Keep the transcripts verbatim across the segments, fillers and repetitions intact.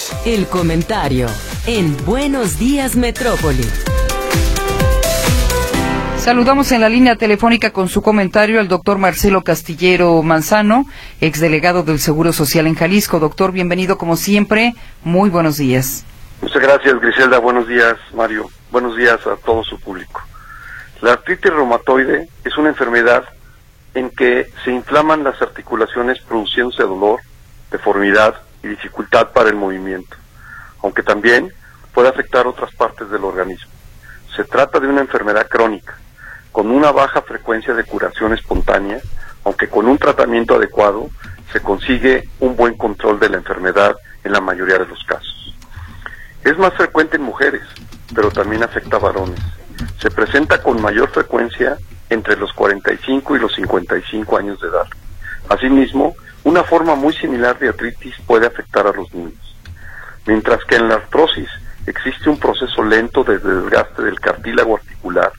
El comentario en Buenos Días Metrópoli. Saludamos en la línea telefónica con su comentario al doctor Marcelo Castillero Manzano, exdelegado del Seguro Social en Jalisco. Doctor, bienvenido como siempre. Muy buenos días. Muchas gracias, Griselda. Buenos días, Mario. Buenos días a todo su público. La artritis reumatoide es una enfermedad en que se inflaman las articulaciones produciéndose dolor, deformidad y dificultad para el movimiento, aunque también puede afectar otras partes del organismo. Se trata de una enfermedad crónica, con una baja frecuencia de curación espontánea, aunque con un tratamiento adecuado se consigue un buen control de la enfermedad en la mayoría de los casos. Es más frecuente en mujeres, pero también afecta a varones. Se presenta con mayor frecuencia entre los cuarenta y cinco y los cincuenta y cinco años de edad. Asimismo, una forma muy similar de artritis puede afectar a los niños. Mientras que en la artrosis existe un proceso lento de desgaste del cartílago articular,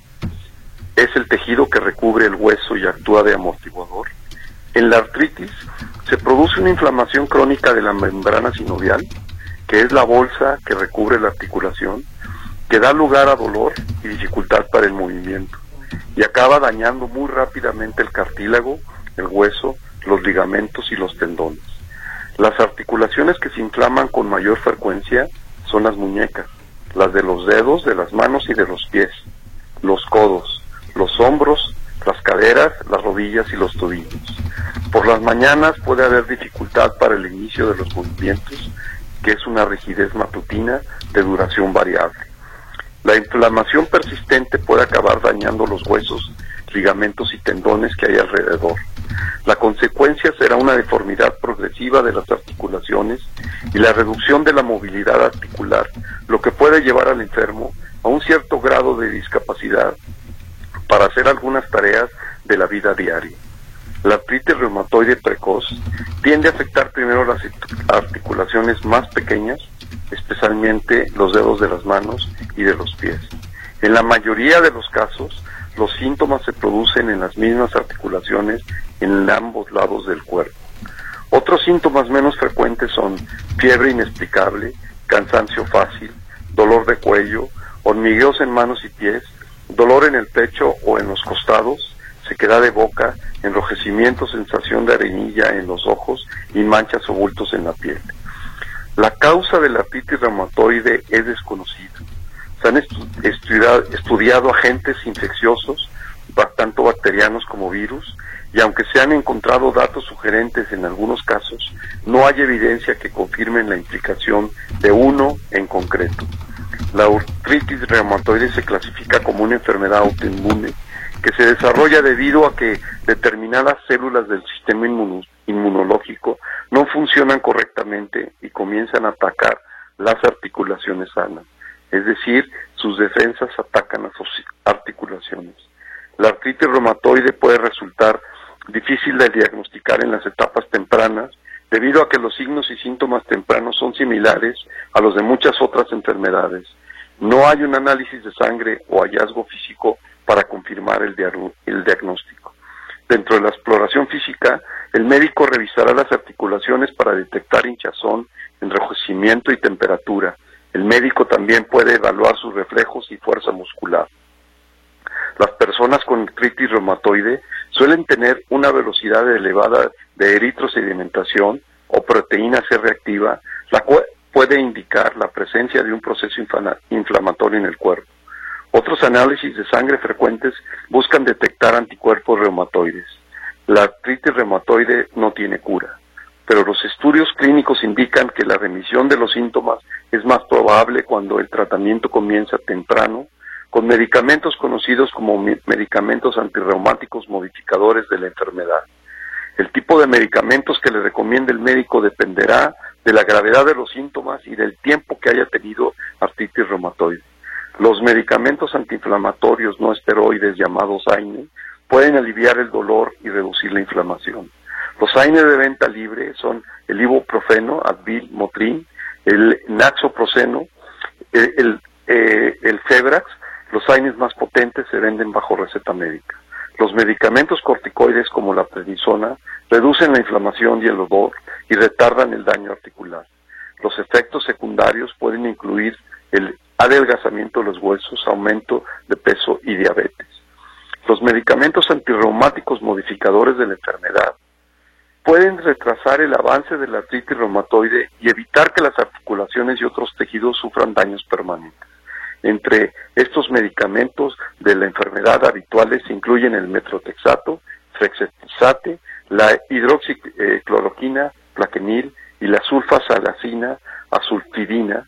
es el tejido que recubre el hueso y actúa de amortiguador. En la artritis se produce una inflamación crónica de la membrana sinovial, que es la bolsa que recubre la articulación, que da lugar a dolor y dificultad para el movimiento, y acaba dañando muy rápidamente el cartílago, el hueso, los ligamentos y los tendones. Las articulaciones que se inflaman con mayor frecuencia son las muñecas, las de los dedos, de las manos y de los pies, los codos, los hombros, las caderas, las rodillas y los tobillos. Por las mañanas puede haber dificultad para el inicio de los movimientos, que es una rigidez matutina de duración variable. La inflamación persistente puede acabar dañando los huesos, ligamentos y tendones que hay alrededor. La consecuencia será una deformidad progresiva de las articulaciones y la reducción de la movilidad articular, lo que puede llevar al enfermo a un cierto grado de discapacidad para hacer algunas tareas de la vida diaria. La artritis reumatoide precoz tiende a afectar primero las articulaciones más pequeñas, especialmente los dedos de las manos y de los pies. En la mayoría de los casos, los síntomas se producen en las mismas articulaciones en ambos lados del cuerpo. Otros síntomas menos frecuentes son fiebre inexplicable, cansancio fácil, dolor de cuello, hormigueos en manos y pies, dolor en el pecho o en los costados, sequedad de boca, enrojecimiento, sensación de arenilla en los ojos y manchas o bultos en la piel. La causa de la artritis reumatoide es desconocida. Se han estu estudiado, estudiado agentes infecciosos, tanto bacterianos como virus, y aunque se han encontrado datos sugerentes en algunos casos, no hay evidencia que confirmen la implicación de uno en concreto. La artritis reumatoide se clasifica como una enfermedad autoinmune que se desarrolla debido a que determinadas células del sistema inmun inmunológico no funcionan correctamente y comienzan a atacar las articulaciones sanas, es decir, sus defensas atacan a sus articulaciones. La artritis reumatoide puede resultar difícil de diagnosticar en las etapas tempranas debido a que los signos y síntomas tempranos son similares a los de muchas otras enfermedades. No hay un análisis de sangre o hallazgo físico para confirmar el, el diagnóstico. Dentro de la exploración física, el médico revisará las articulaciones para detectar hinchazón, enrojecimiento y temperatura. El médico también puede evaluar sus reflejos y fuerza muscular. Las personas con artritis reumatoide suelen tener una velocidad elevada de eritrosedimentación o proteína C reactiva, la cual puede indicar la presencia de un proceso inflamatorio en el cuerpo. Otros análisis de sangre frecuentes buscan detectar anticuerpos reumatoides. La artritis reumatoide no tiene cura, pero los estudios clínicos indican que la remisión de los síntomas es más probable cuando el tratamiento comienza temprano, con medicamentos conocidos como medicamentos antirreumáticos modificadores de la enfermedad. El tipo de medicamentos que le recomienda el médico dependerá de la gravedad de los síntomas y del tiempo que haya tenido artritis reumatoide. Los medicamentos antiinflamatorios no esteroides llamados A I N E pueden aliviar el dolor y reducir la inflamación. Los A I N E de venta libre son el ibuprofeno, Advil, Motrin, el nasoprosteno, el, el, eh, el Febrax. Los A I N Es más potentes se venden bajo receta médica. Los medicamentos corticoides como la prednisona reducen la inflamación y el dolor y retardan el daño articular. Los efectos secundarios pueden incluir el adelgazamiento de los huesos, aumento de peso y diabetes. Los medicamentos antirreumáticos modificadores de la enfermedad pueden retrasar el avance de la artritis reumatoide y evitar que las articulaciones y otros tejidos sufran daños permanentes. Entre estos medicamentos de la enfermedad habituales se incluyen el metrotexato, flexetizate, la hidroxicloroquina, plaquenil y la sulfasalacina, azulfidina,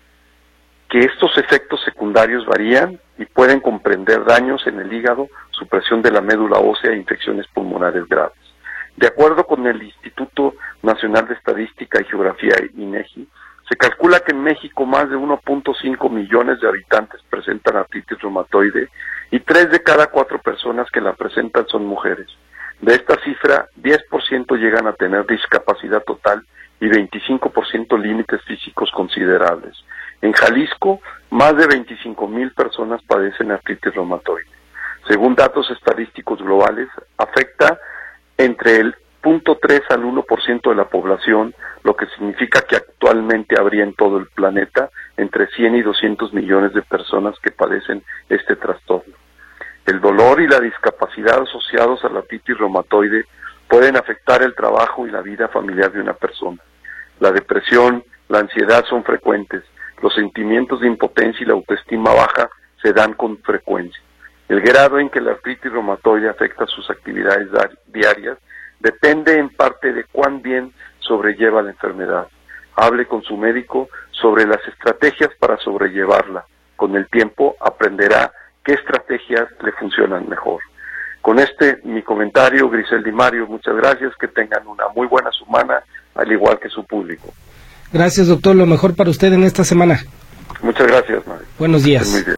que estos efectos secundarios varían y pueden comprender daños en el hígado, supresión de la médula ósea e infecciones pulmonares graves. De acuerdo con el Instituto Nacional de Estadística y Geografía, INEGI, se calcula que en México más de uno punto cinco millones de habitantes presentan artritis reumatoide y tres de cada cuatro personas que la presentan son mujeres. De esta cifra, diez por ciento llegan a tener discapacidad total y veinticinco por ciento límites físicos considerables. En Jalisco, más de veinticinco mil personas padecen artritis reumatoide. Según datos estadísticos globales, afecta entre el cero punto tres al uno por ciento de la población, lo que significa que actualmente habría en todo el planeta entre cien y doscientos millones de personas que padecen este trastorno. El dolor y la discapacidad asociados a la artritis reumatoide pueden afectar el trabajo y la vida familiar de una persona. La depresión, la ansiedad son frecuentes. Los sentimientos de impotencia y la autoestima baja se dan con frecuencia. El grado en que la artritis reumatoide afecta sus actividades diarias depende en parte de cuán bien sobrelleva la enfermedad. Hable con su médico sobre las estrategias para sobrellevarla. Con el tiempo aprenderá qué estrategias le funcionan mejor. Con este mi comentario, Griselda y Mario, muchas gracias, que tengan una muy buena semana, al igual que su público. Gracias, doctor, lo mejor para usted en esta semana. Muchas gracias, Mario. Buenos días.